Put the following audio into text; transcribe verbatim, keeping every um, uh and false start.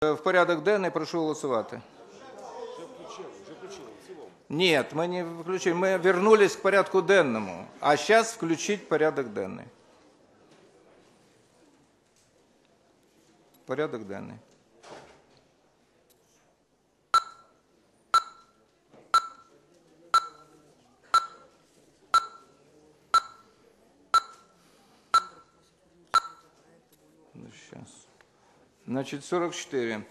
В порядок денний прошу голосувати. Нет, мы не включили. Мы вернулись к порядку денному. А сейчас включить порядок денный. Порядок денний. Сейчас. Значит, сорок четыре.